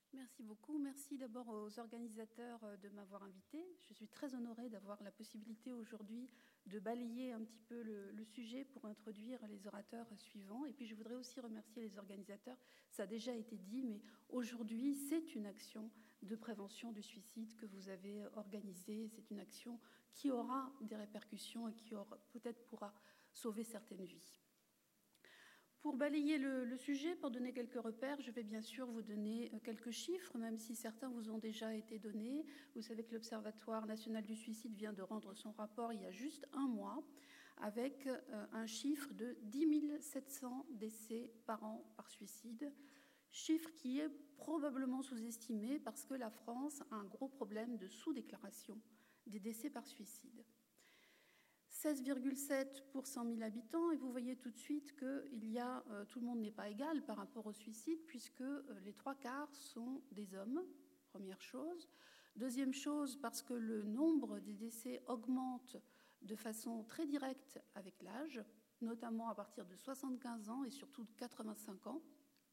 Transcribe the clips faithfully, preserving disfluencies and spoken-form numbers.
Merci beaucoup. Merci d'abord aux organisateurs de m'avoir invité. Je suis très honorée d'avoir la possibilité aujourd'hui de balayer un petit peu le, le sujet pour introduire les orateurs suivants. Et puis je voudrais aussi remercier les organisateurs. Ça a déjà été dit, mais aujourd'hui, c'est une action de prévention du suicide que vous avez organisée. C'est une action qui aura des répercussions et qui aura, peut-être pourra sauver certaines vies. Pour balayer le, le sujet, pour donner quelques repères, je vais bien sûr vous donner quelques chiffres, même si certains vous ont déjà été donnés. Vous savez que l'Observatoire national du suicide vient de rendre son rapport il y a juste un mois, avec un chiffre de dix mille sept cents décès par an par suicide, chiffre qui est probablement sous-estimé parce que la France a un gros problème de sous-déclaration des décès par suicide. seize virgule sept pour cent mille habitants, et vous voyez tout de suite que il y a, euh, tout le monde n'est pas égal par rapport au suicide, puisque euh, les trois quarts sont des hommes, première chose. Deuxième chose, parce que le nombre des décès augmente de façon très directe avec l'âge, notamment à partir de soixante-quinze ans et surtout de quatre-vingt-cinq ans.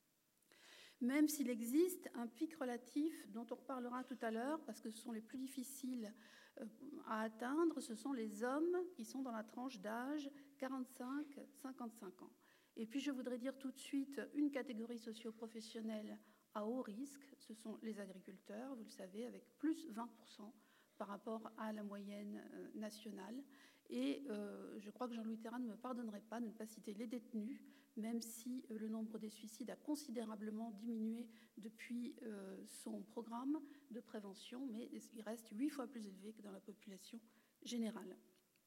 Même s'il existe un pic relatif dont on reparlera tout à l'heure, parce que ce sont les plus difficiles à atteindre, ce sont les hommes qui sont dans la tranche d'âge quarante-cinq à cinquante-cinq ans. Et puis je voudrais dire tout de suite une catégorie socio-professionnelle à haut risque, ce sont les agriculteurs, vous le savez, avec plus vingt pour cent par rapport à la moyenne euh, nationale. Et euh, je crois que Jean-Louis Terra ne me pardonnerait pas de ne pas citer les détenus, même si euh, le nombre des suicides a considérablement diminué depuis euh, son programme de prévention, mais il reste huit fois plus élevé que dans la population générale.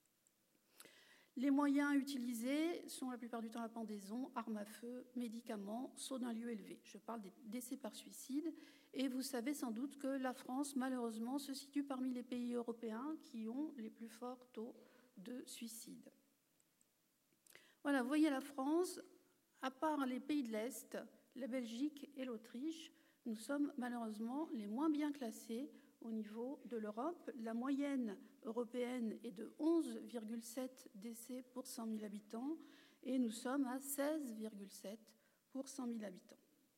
Les moyens utilisés sont la plupart du temps la pendaison, armes à feu, médicaments, saut d'un lieu élevé. Je parle des décès par suicide. Et vous savez sans doute que la France, malheureusement, se situe parmi les pays européens qui ont les plus forts taux de suicide. Voilà, vous voyez la France, à part les pays de l'Est, la Belgique et l'Autriche, nous sommes malheureusement les moins bien classés au niveau de l'Europe. La moyenne européenne est de onze virgule sept décès pour cent mille habitants et nous sommes à seize virgule sept pour cent mille habitants.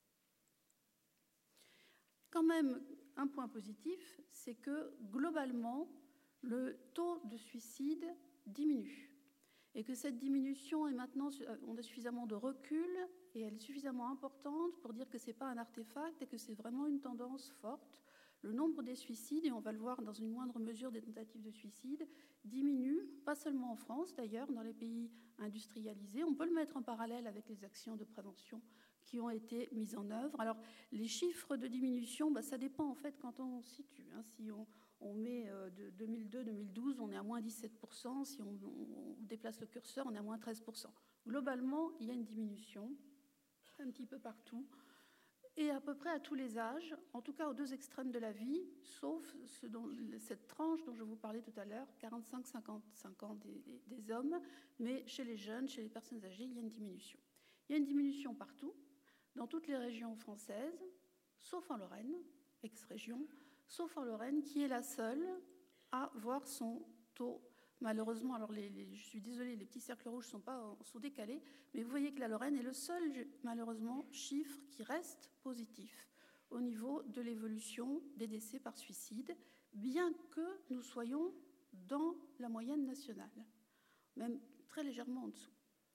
Quand même, un point positif, c'est que globalement, le taux de suicide diminue et que cette diminution est maintenant, on a suffisamment de recul et elle est suffisamment importante pour dire que ce n'est pas un artefact et que c'est vraiment une tendance forte. Le nombre des suicides, et on va le voir dans une moindre mesure des tentatives de suicide, diminue, pas seulement en France d'ailleurs, dans les pays industrialisés. On peut le mettre en parallèle avec les actions de prévention qui ont été mises en œuvre. Alors, les chiffres de diminution, bah, ça dépend en fait quand on situe. Hein. Si on, on met euh, de deux mille deux à deux mille douze, on est à moins dix-sept pour cent. Si on, on, on déplace le curseur, on est à moins treize pour cent. Globalement, il y a une diminution un petit peu partout. Et à peu près à tous les âges, en tout cas aux deux extrêmes de la vie, sauf ce dont, cette tranche dont je vous parlais tout à l'heure, quarante-cinq à cinquante-cinq ans des, des, des hommes, mais chez les jeunes, chez les personnes âgées, il y a une diminution. Il y a une diminution partout, dans toutes les régions françaises, sauf en Lorraine, ex-région, sauf en Lorraine, qui est la seule à voir son taux. Malheureusement, alors les, les, je suis désolée, les petits cercles rouges sont, pas, sont décalés, mais vous voyez que la Lorraine est le seul, malheureusement, chiffre qui reste positif au niveau de l'évolution des décès par suicide, bien que nous soyons dans la moyenne nationale, même très légèrement en dessous.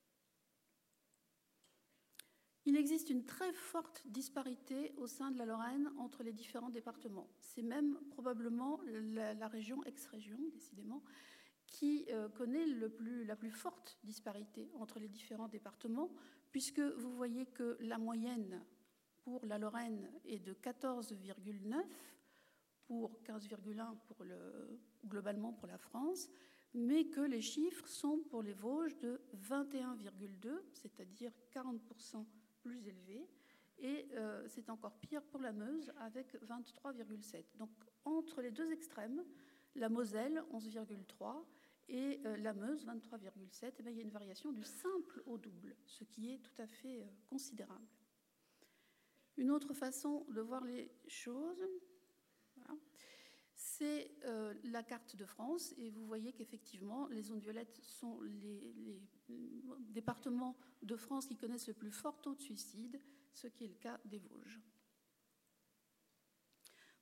Il existe une très forte disparité au sein de la Lorraine entre les différents départements. C'est même probablement la, la région, ex-région, décidément, qui euh, connaît le plus, la plus forte disparité entre les différents départements, puisque vous voyez que la moyenne pour la Lorraine est de quatorze virgule neuf pour quinze virgule un pour le, globalement pour la France, mais que les chiffres sont pour les Vosges de vingt et un virgule deux, c'est-à-dire quarante pour cent plus élevés, et euh, c'est encore pire pour la Meuse avec vingt-trois virgule sept. Donc entre les deux extrêmes, la Moselle, onze virgule trois, et euh, la Meuse, vingt-trois virgule sept, eh bien, il y a une variation du simple au double, ce qui est tout à fait euh, considérable. Une autre façon de voir les choses, voilà, c'est euh, la carte de France, et vous voyez qu'effectivement, les zones violettes sont les, les départements de France qui connaissent le plus fort taux de suicide, ce qui est le cas des Vosges.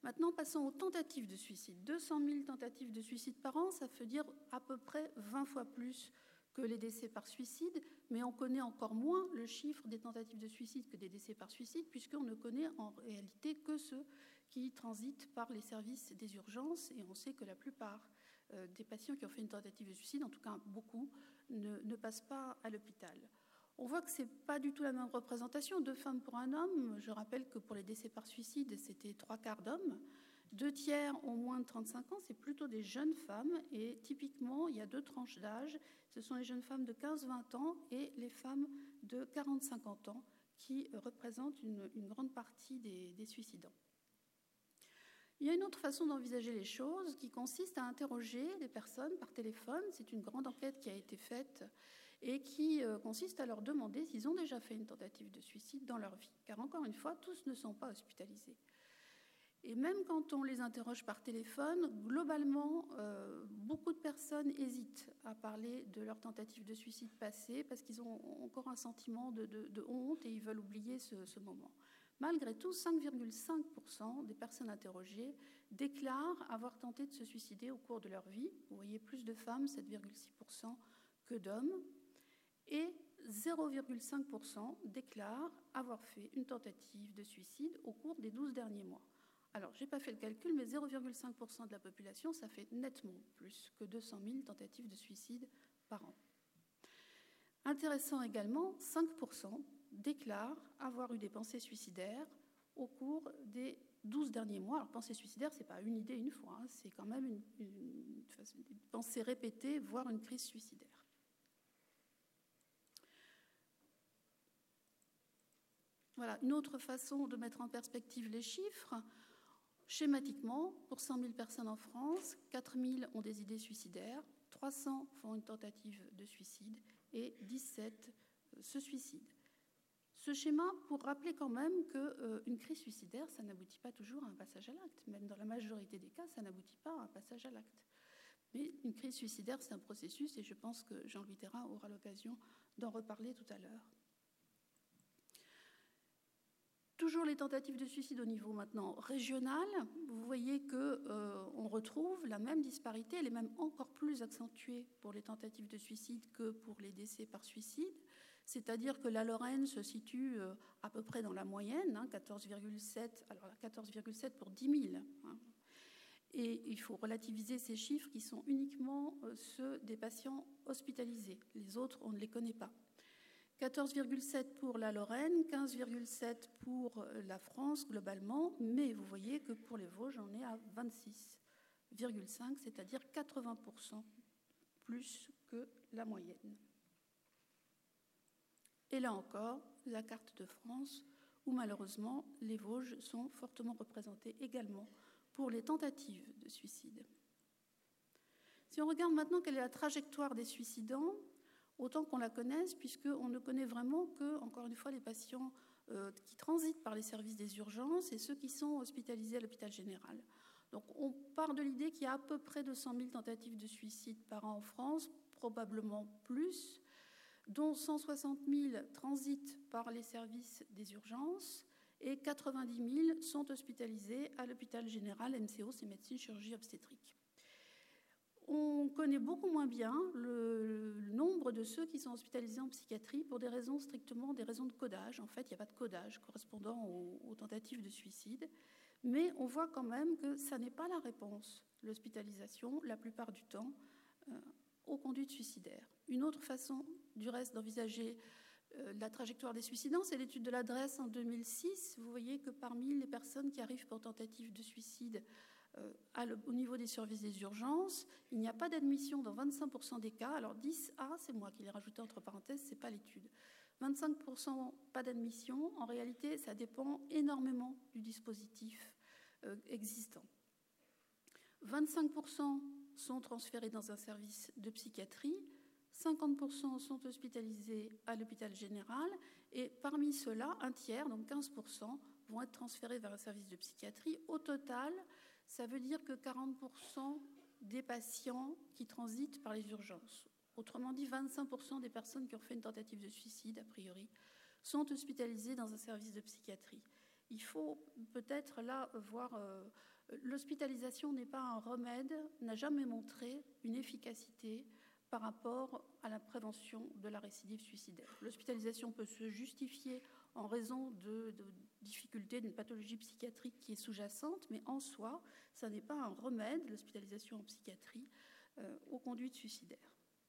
Maintenant, passons aux tentatives de suicide. deux cent mille tentatives de suicide par an, ça veut dire à peu près vingt fois plus que les décès par suicide, mais on connaît encore moins le chiffre des tentatives de suicide que des décès par suicide, puisqu'on ne connaît en réalité que ceux qui transitent par les services des urgences, et on sait que la plupart euh, des patients qui ont fait une tentative de suicide, en tout cas beaucoup, ne, ne passent pas à l'hôpital. On voit que ce n'est pas du tout la même représentation, deux femmes pour un homme. Je rappelle que pour les décès par suicide, c'était trois quarts d'hommes. Deux tiers ont moins de trente-cinq ans, c'est plutôt des jeunes femmes. Et typiquement, il y a deux tranches d'âge. Ce sont les jeunes femmes de quinze à vingt ans et les femmes de quarante à cinquante ans qui représentent une, une grande partie des, des suicidants. Il y a une autre façon d'envisager les choses qui consiste à interroger les personnes par téléphone. C'est une grande enquête qui a été faite et qui euh, consiste à leur demander s'ils ont déjà fait une tentative de suicide dans leur vie. Car encore une fois, tous ne sont pas hospitalisés. Et même quand on les interroge par téléphone, globalement, euh, beaucoup de personnes hésitent à parler de leur tentative de suicide passée parce qu'ils ont encore un sentiment de, de, de honte et ils veulent oublier ce, ce moment. Malgré tout, cinq virgule cinq pour cent des personnes interrogées déclarent avoir tenté de se suicider au cours de leur vie. Vous voyez, plus de femmes, sept virgule six pour cent, que d'hommes. Et zéro virgule cinq pour cent déclarent avoir fait une tentative de suicide au cours des douze derniers mois. Alors, je n'ai pas fait le calcul, mais zéro virgule cinq pour cent de la population, ça fait nettement plus que deux cent mille tentatives de suicide par an. Intéressant également, cinq pour cent déclarent avoir eu des pensées suicidaires au cours des douze derniers mois. Alors, pensée suicidaire, ce n'est pas une idée une fois, hein, c'est quand même une, une, une pensée répétée, voire une crise suicidaire. Voilà, une autre façon de mettre en perspective les chiffres. Schématiquement, pour cent mille personnes en France, quatre mille ont des idées suicidaires, trois cents font une tentative de suicide et dix-sept se suicident. Ce schéma pour rappeler quand même qu'une euh, crise suicidaire, ça n'aboutit pas toujours à un passage à l'acte. Même dans la majorité des cas, ça n'aboutit pas à un passage à l'acte. Mais une crise suicidaire, c'est un processus et je pense que Jean-Louis Thérin aura l'occasion d'en reparler tout à l'heure. Toujours les tentatives de suicide au niveau maintenant régional. Vous voyez qu'on euh, retrouve la même disparité, elle est même encore plus accentuée pour les tentatives de suicide que pour les décès par suicide. C'est-à-dire que la Lorraine se situe euh, à peu près dans la moyenne, hein, quatorze virgule sept, alors quatorze virgule sept pour dix mille. Hein. Et il faut relativiser ces chiffres qui sont uniquement euh, ceux des patients hospitalisés. Les autres, on ne les connaît pas. quatorze virgule sept pour la Lorraine, quinze virgule sept pour la France globalement, mais vous voyez que pour les Vosges, on est à vingt-six virgule cinq, c'est-à-dire quatre-vingts pour cent plus que la moyenne. Et là encore, la carte de France, où malheureusement les Vosges sont fortement représentés également pour les tentatives de suicide. Si on regarde maintenant quelle est la trajectoire des suicidants, autant qu'on la connaisse, puisqu'on ne connaît vraiment que, encore une fois, les patients euh, qui transitent par les services des urgences et ceux qui sont hospitalisés à l'hôpital général. Donc on part de l'idée qu'il y a à peu près deux cent mille tentatives de suicide par an en France, probablement plus, dont cent soixante mille transitent par les services des urgences et quatre-vingt-dix mille sont hospitalisés à l'hôpital général, M C O, c'est médecine, chirurgie, obstétrique. On connaît beaucoup moins bien le, le nombre de ceux qui sont hospitalisés en psychiatrie pour des raisons strictement des raisons de codage. En fait, il n'y a pas de codage correspondant aux, aux tentatives de suicide. Mais on voit quand même que ça n'est pas la réponse, l'hospitalisation, la plupart du temps, euh, aux conduites suicidaires. Une autre façon, du reste, d'envisager euh, la trajectoire des suicidants, c'est l'étude de l'adresse en deux mille six. Vous voyez que parmi les personnes qui arrivent pour tentative de suicide, Euh, le, au niveau des services des urgences, il n'y a pas d'admission dans vingt-cinq pour cent des cas. Alors dix A, c'est moi qui l'ai rajouté entre parenthèses, ce n'est pas l'étude. vingt-cinq pour cent pas d'admission. En réalité, ça dépend énormément du dispositif euh, existant. vingt-cinq pour cent sont transférés dans un service de psychiatrie. cinquante pour cent sont hospitalisés à l'hôpital général. Et parmi ceux-là, un tiers, donc quinze pour cent, vont être transférés vers un service de psychiatrie. Au total, ça veut dire que quarante pour cent des patients qui transitent par les urgences, autrement dit vingt-cinq pour cent des personnes qui ont fait une tentative de suicide, a priori, sont hospitalisées dans un service de psychiatrie. Il faut peut-être là voir, euh, l'hospitalisation n'est pas un remède, n'a jamais montré une efficacité par rapport à la prévention de la récidive suicidaire. L'hospitalisation peut se justifier en raison de, de difficultés d'une pathologie psychiatrique qui est sous-jacente, mais en soi, ça n'est pas un remède, l'hospitalisation en psychiatrie, euh, aux conduites suicidaires.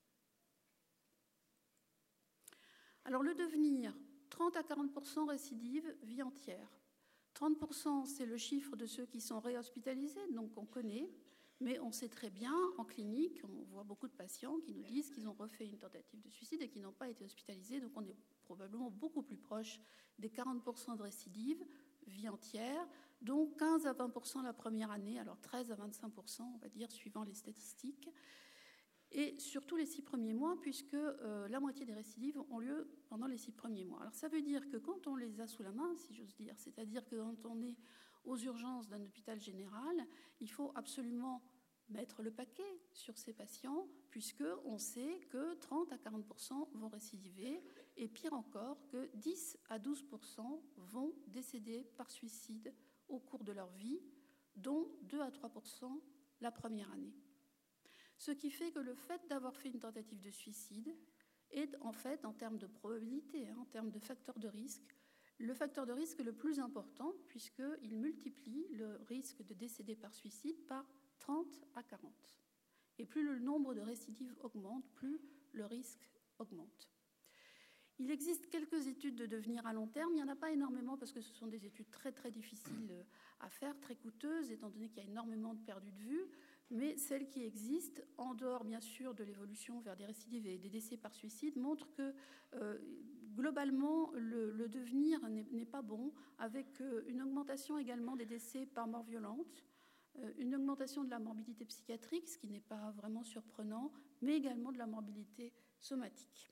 Alors le devenir, trente à quarante pour cent récidive, vie entière. trente pour cent, c'est le chiffre de ceux qui sont réhospitalisés, donc on connaît, mais on sait très bien, en clinique, on voit beaucoup de patients qui nous disent qu'ils ont refait une tentative de suicide et qui n'ont pas été hospitalisés, donc on est probablement beaucoup plus proche des quarante pour cent de récidive, vie entière, donc quinze à vingt pour cent la première année, alors treize à vingt-cinq pour cent, on va dire, suivant les statistiques, et surtout les six premiers mois, puisque euh, la moitié des récidives ont lieu pendant les six premiers mois. Alors ça veut dire que quand on les a sous la main, si j'ose dire, c'est-à-dire que quand on est aux urgences d'un hôpital général, il faut absolument mettre le paquet sur ces patients, puisqu'on sait que trente à quarante pour cent vont récidiver, et pire encore, que dix à douze pour cent vont décéder par suicide au cours de leur vie, dont deux à trois pour cent la première année. Ce qui fait que le fait d'avoir fait une tentative de suicide est en fait, en termes de probabilité, hein, en termes de facteur de risque, le facteur de risque le plus important, puisqu'il multiplie le risque de décéder par suicide par trente à quarante. Et plus le nombre de récidives augmente, plus le risque augmente. Il existe quelques études de devenir à long terme. Il n'y en a pas énormément parce que ce sont des études très très difficiles à faire, très coûteuses, étant donné qu'il y a énormément de perdus de vue. Mais celles qui existent, en dehors bien sûr de l'évolution vers des récidives et des décès par suicide, montrent que euh, globalement le, le devenir n'est pas bon, avec euh, une augmentation également des décès par mort violente, euh, une augmentation de la morbidité psychiatrique, ce qui n'est pas vraiment surprenant, mais également de la morbidité somatique.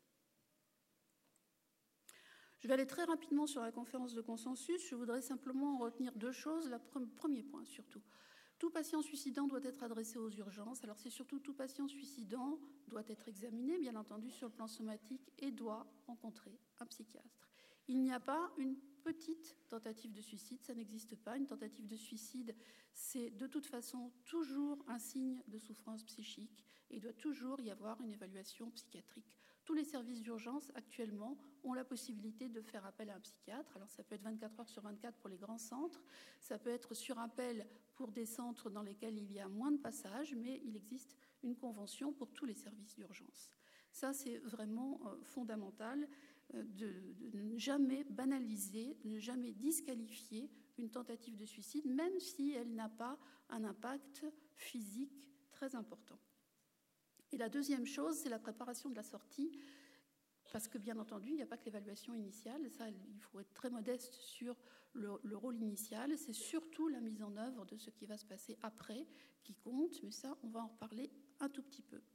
Je vais aller très rapidement sur la conférence de consensus. Je voudrais simplement retenir deux choses. Le premier point surtout. Tout patient suicidant doit être adressé aux urgences. Alors c'est surtout tout patient suicidant doit être examiné, bien entendu, sur le plan somatique et doit rencontrer un psychiatre. Il n'y a pas une petite tentative de suicide, ça n'existe pas. Une tentative de suicide, c'est de toute façon toujours un signe de souffrance psychique et il doit toujours y avoir une évaluation psychiatrique. Tous les services d'urgence actuellement ont la possibilité de faire appel à un psychiatre. Alors ça peut être vingt-quatre heures sur vingt-quatre pour les grands centres, ça peut être sur appel pour des centres dans lesquels il y a moins de passages, mais il existe une convention pour tous les services d'urgence. Ça, c'est vraiment euh, fondamental euh, de, de ne jamais banaliser, de ne jamais disqualifier une tentative de suicide, même si elle n'a pas un impact physique très important. Et la deuxième chose, c'est la préparation de la sortie, parce que bien entendu, il n'y a pas que l'évaluation initiale, ça, il faut être très modeste sur le, le rôle initial, c'est surtout la mise en œuvre de ce qui va se passer après qui compte, mais ça, on va en reparler un tout petit peu.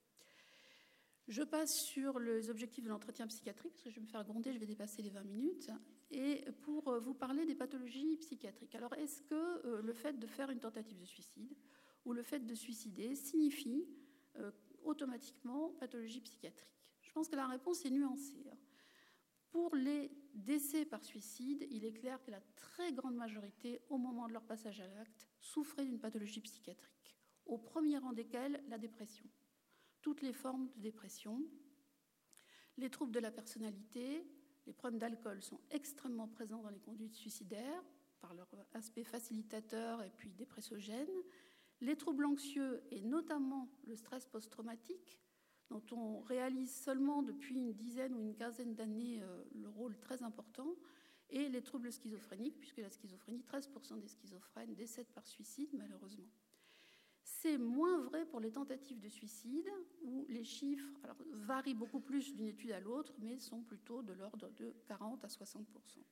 Je passe sur les objectifs de l'entretien psychiatrique, parce que je vais me faire gronder, je vais dépasser les vingt minutes, et pour vous parler des pathologies psychiatriques. Alors, est-ce que euh, le fait de faire une tentative de suicide ou le fait de suicider signifie euh, automatiquement pathologie psychiatrique? Je pense que la réponse est nuancée. Pour les décès par suicide, il est clair que la très grande majorité, au moment de leur passage à l'acte, souffrait d'une pathologie psychiatrique, au premier rang desquelles la dépression. Toutes les formes de dépression, les troubles de la personnalité, les problèmes d'alcool sont extrêmement présents dans les conduites suicidaires, par leur aspect facilitateur et puis dépressogène. Les troubles anxieux et notamment le stress post-traumatique, dont on réalise seulement depuis une dizaine ou une quinzaine d'années euh, le rôle très important, et les troubles schizophréniques, puisque la schizophrénie, treize pour cent des schizophrènes décèdent par suicide, malheureusement. C'est moins vrai pour les tentatives de suicide, où les chiffres alors, varient beaucoup plus d'une étude à l'autre, mais sont plutôt de l'ordre de quarante à soixante pour cent.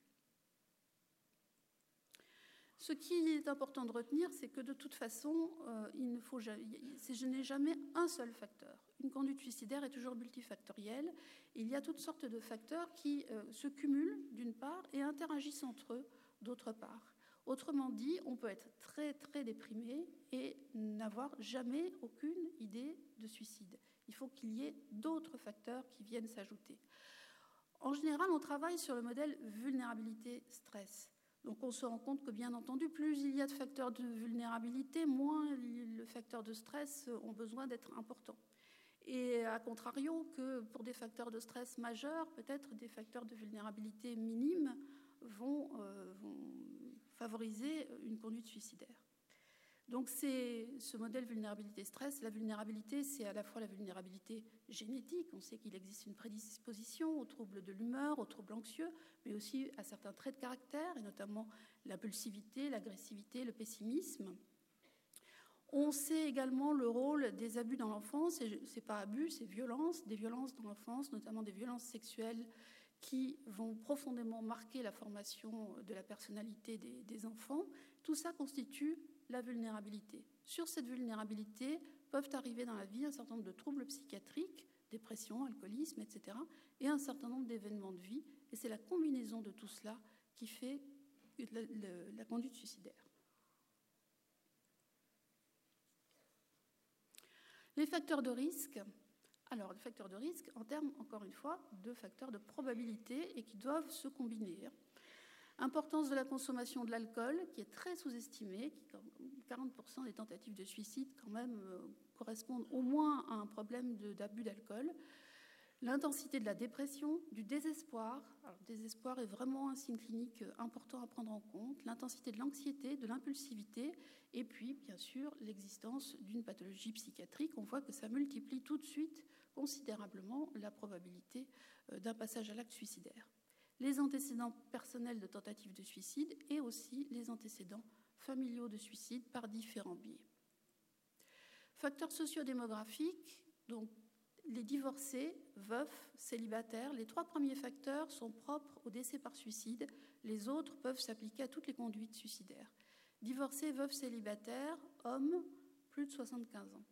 Ce qui est important de retenir, c'est que de toute façon, euh, il ne faut jamais, je n'ai jamais un seul facteur. Une conduite suicidaire est toujours multifactorielle. Il y a toutes sortes de facteurs qui euh, se cumulent d'une part et interagissent entre eux d'autre part. Autrement dit, on peut être très très déprimé et n'avoir jamais aucune idée de suicide. Il faut qu'il y ait d'autres facteurs qui viennent s'ajouter. En général, on travaille sur le modèle vulnérabilité-stress. Donc on se rend compte que, bien entendu, plus il y a de facteurs de vulnérabilité, moins le facteur de stress ont besoin d'être importants. Et à contrario que pour des facteurs de stress majeurs, peut-être des facteurs de vulnérabilité minimes vont, euh, vont favoriser une conduite suicidaire. Donc c'est ce modèle vulnérabilité-stress. La vulnérabilité, c'est à la fois la vulnérabilité génétique. On sait qu'il existe une prédisposition aux troubles de l'humeur, aux troubles anxieux, mais aussi à certains traits de caractère, et notamment l'impulsivité, l'agressivité, le pessimisme. On sait également le rôle des abus dans l'enfance. Ce n'est pas abus, c'est violence, des violences dans l'enfance, notamment des violences sexuelles qui vont profondément marquer la formation de la personnalité des, des enfants. Tout ça constitue la vulnérabilité. Sur cette vulnérabilité peuvent arriver dans la vie un certain nombre de troubles psychiatriques, dépression, alcoolisme, et cetera, et un certain nombre d'événements de vie. Et c'est la combinaison de tout cela qui fait la, la, la conduite suicidaire. Les facteurs de risque. Alors, les facteurs de risque en termes, encore une fois, de facteurs de probabilité et qui doivent se combiner. Importance de la consommation de l'alcool, qui est très sous-estimée. quarante pour cent des tentatives de suicide, quand même, euh, correspondent au moins à un problème de, d'abus d'alcool. L'intensité de la dépression, du désespoir. Alors, le désespoir est vraiment un signe clinique important à prendre en compte. L'intensité de l'anxiété, de l'impulsivité. Et puis, bien sûr, l'existence d'une pathologie psychiatrique. On voit que ça multiplie tout de suite considérablement la probabilité d'un passage à l'acte suicidaire. Les antécédents personnels de tentatives de suicide et aussi les antécédents familiaux de suicide par différents biais. Facteurs sociodémographiques, donc les divorcés, veufs, célibataires, les trois premiers facteurs sont propres au décès par suicide. Les autres peuvent s'appliquer à toutes les conduites suicidaires. Divorcés, veufs, célibataires, hommes, plus de soixante-quinze ans.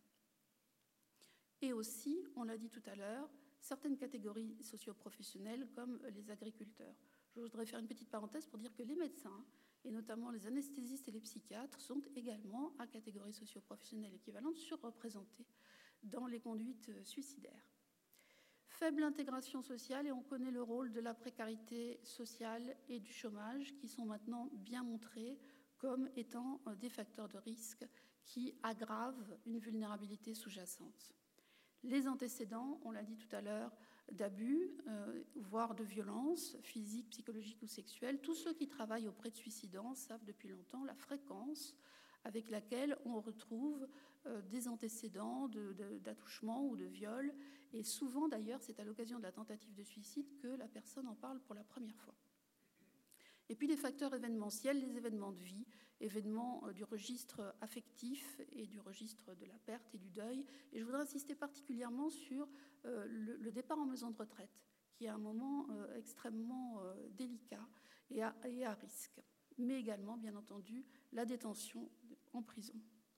Et aussi, on l'a dit tout à l'heure, certaines catégories socio-professionnelles comme les agriculteurs. Je voudrais faire une petite parenthèse pour dire que les médecins, et notamment les anesthésistes et les psychiatres, sont également à catégorie socio-professionnelle équivalente surreprésentées dans les conduites suicidaires. Faible intégration sociale, et on connaît le rôle de la précarité sociale et du chômage qui sont maintenant bien montrés comme étant des facteurs de risque qui aggravent une vulnérabilité sous-jacente. Les antécédents, on l'a dit tout à l'heure, d'abus, euh, voire de violences physiques, psychologiques ou sexuelles. Tous ceux qui travaillent auprès de suicidants savent depuis longtemps la fréquence avec laquelle on retrouve euh, des antécédents de, de, d'attouchement ou de viol. Et souvent, d'ailleurs, c'est à l'occasion de la tentative de suicide que la personne en parle pour la première fois. Et puis les facteurs événementiels, les événements de vie, événements du registre affectif et du registre de la perte et du deuil. Et je voudrais insister particulièrement sur euh, le, le départ en maison de retraite, qui est un moment euh, extrêmement euh, délicat et à, et à risque, mais également, bien entendu, la détention en prison.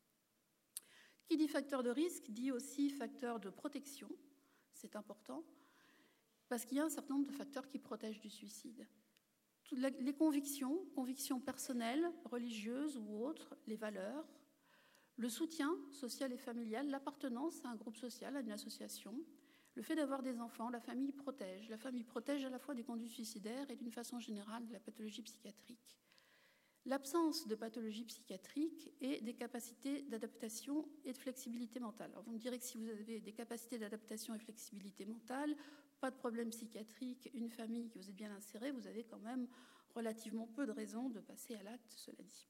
Qui dit facteur de risque dit aussi facteur de protection. C'est important, parce qu'il y a un certain nombre de facteurs qui protègent du suicide. Les convictions, convictions personnelles, religieuses ou autres, les valeurs, le soutien social et familial, l'appartenance à un groupe social, à une association, le fait d'avoir des enfants, la famille protège. La famille protège à la fois des conduites suicidaires et d'une façon générale de la pathologie psychiatrique. L'absence de pathologie psychiatrique et des capacités d'adaptation et de flexibilité mentale. Alors vous me direz que si vous avez des capacités d'adaptation et de flexibilité mentale, pas de problème psychiatrique, une famille que vous êtes bien insérée, vous avez quand même relativement peu de raisons de passer à l'acte, cela dit.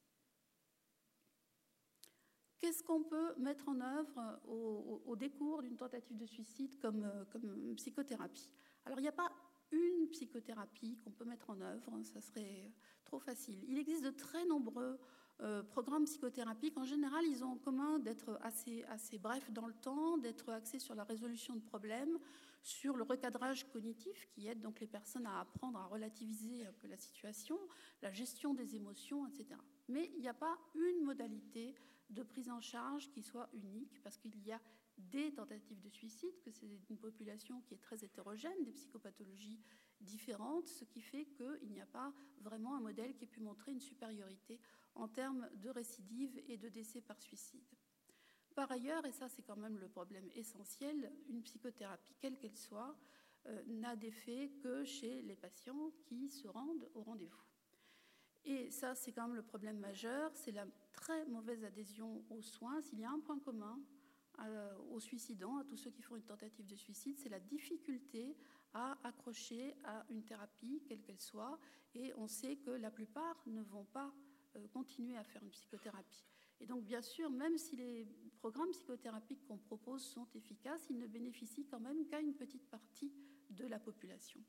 Qu'est-ce qu'on peut mettre en œuvre au, au, au décours d'une tentative de suicide comme, comme psychothérapie? Alors, il n'y a pas une psychothérapie qu'on peut mettre en œuvre, ça serait trop facile. Il existe de très nombreux euh, programmes psychothérapiques. En général, ils ont en commun d'être assez, assez brefs dans le temps, d'être axés sur la résolution de problèmes, sur le recadrage cognitif qui aide donc les personnes à apprendre à relativiser un peu la situation, la gestion des émotions, et cetera. Mais il n'y a pas une modalité de prise en charge qui soit unique, parce qu'il y a des tentatives de suicide, que c'est une population qui est très hétérogène, des psychopathologies différentes, ce qui fait qu'il n'y a pas vraiment un modèle qui ait pu montrer une supériorité en termes de récidive et de décès par suicide. Par ailleurs, et ça c'est quand même le problème essentiel, une psychothérapie, quelle qu'elle soit, euh, n'a d'effet que chez les patients qui se rendent au rendez-vous. Et ça, c'est quand même le problème majeur, c'est la très mauvaise adhésion aux soins. S'il y a un point commun euh, aux suicidants, à tous ceux qui font une tentative de suicide, c'est la difficulté à accrocher à une thérapie, quelle qu'elle soit. Et on sait que la plupart ne vont pas euh, continuer à faire une psychothérapie. Et donc, bien sûr, même si les programmes psychothérapiques qu'on propose sont efficaces, ils ne bénéficient quand même qu'à une petite partie de la population.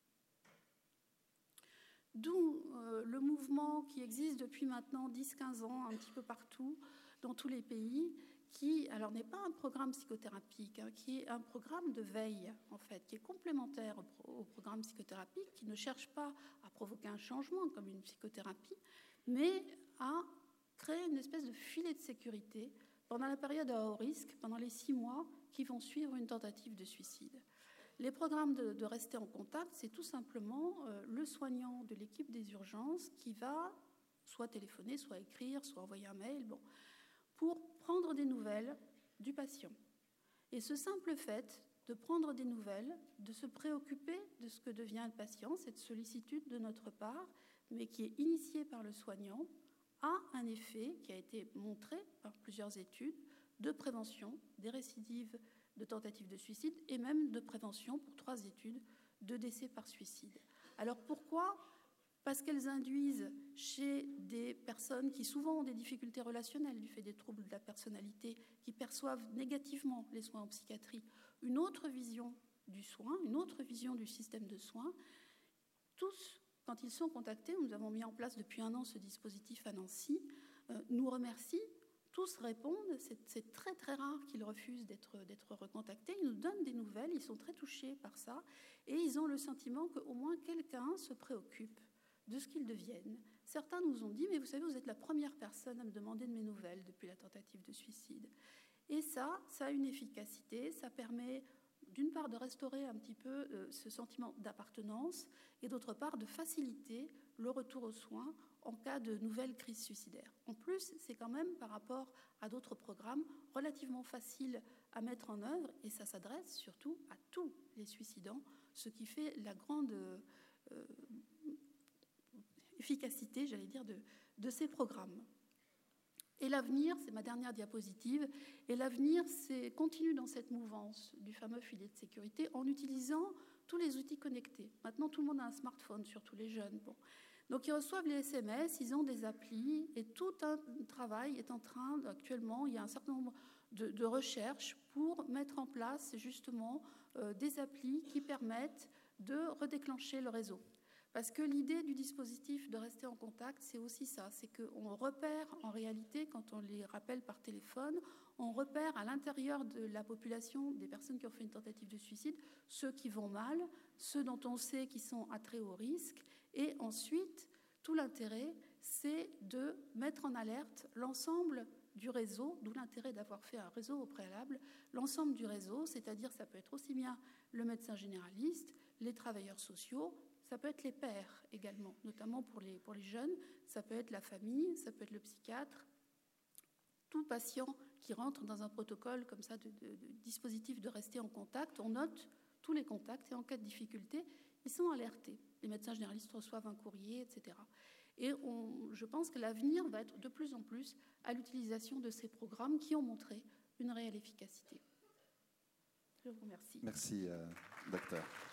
D'où euh, le mouvement qui existe depuis maintenant dix à quinze ans, un petit peu partout, dans tous les pays, qui, alors, n'est pas un programme psychothérapique, hein, qui est un programme de veille, en fait, qui est complémentaire au, pro au programme psychothérapique, qui ne cherche pas à provoquer un changement comme une psychothérapie, mais à créer une espèce de filet de sécurité pendant la période à haut risque, pendant les six mois qui vont suivre une tentative de suicide. Les programmes de, de rester en contact, c'est tout simplement euh, le soignant de l'équipe des urgences qui va soit téléphoner, soit écrire, soit envoyer un mail, bon, pour prendre des nouvelles du patient. Et ce simple fait de prendre des nouvelles, de se préoccuper de ce que devient le patient, cette sollicitude de notre part, mais qui est initiée par le soignant, a un effet qui a été montré par plusieurs études de prévention des récidives de tentatives de suicide et même de prévention pour trois études de décès par suicide. Alors pourquoi ? Parce qu'elles induisent chez des personnes qui souvent ont des difficultés relationnelles du fait des troubles de la personnalité, qui perçoivent négativement les soins en psychiatrie, une autre vision du soin, une autre vision du système de soins. Tous, quand ils sont contactés, nous avons mis en place depuis un an ce dispositif à Nancy, euh, nous remercient. Tous répondent, c'est très très rare qu'ils refusent d'être d'être recontactés, ils nous donnent des nouvelles, ils sont très touchés par ça, et ils ont le sentiment qu'au moins quelqu'un se préoccupe de ce qu'ils deviennent. Certains nous ont dit, mais vous savez, vous êtes la première personne à me demander de mes nouvelles depuis la tentative de suicide. Et ça, ça a une efficacité, ça permet d'une part de restaurer un petit peu euh, ce sentiment d'appartenance, et d'autre part de faciliter le retour aux soins en cas de nouvelles crises suicidaires. En plus, c'est quand même par rapport à d'autres programmes relativement facile à mettre en œuvre, et ça s'adresse surtout à tous les suicidants, ce qui fait la grande euh, efficacité, j'allais dire, de, de ces programmes. Et l'avenir, c'est ma dernière diapositive, et l'avenir, c'est continue dans cette mouvance du fameux filet de sécurité en utilisant tous les outils connectés. Maintenant, tout le monde a un smartphone, surtout les jeunes. Bon. Donc, ils reçoivent les S M S, ils ont des applis, et tout un travail est en train, actuellement, il y a un certain nombre de, de recherches pour mettre en place, justement, euh, des applis qui permettent de redéclencher le réseau. Parce que l'idée du dispositif de rester en contact, c'est aussi ça, c'est qu'on repère en réalité, quand on les rappelle par téléphone, on repère à l'intérieur de la population des personnes qui ont fait une tentative de suicide, ceux qui vont mal, ceux dont on sait qu'ils sont à très haut risque, et ensuite, tout l'intérêt, c'est de mettre en alerte l'ensemble du réseau, d'où l'intérêt d'avoir fait un réseau au préalable, l'ensemble du réseau, c'est-à-dire ça peut être aussi bien le médecin généraliste, les travailleurs sociaux, ça peut être les pairs également, notamment pour les, pour les jeunes, ça peut être la famille, ça peut être le psychiatre. Tout patient qui rentre dans un protocole comme ça de, de, de dispositif de rester en contact, on note tous les contacts et en cas de difficulté, ils sont alertés. Les médecins généralistes reçoivent un courrier, et cetera. Et on, je pense que l'avenir va être de plus en plus à l'utilisation de ces programmes qui ont montré une réelle efficacité. Je vous remercie. Merci, euh, docteur.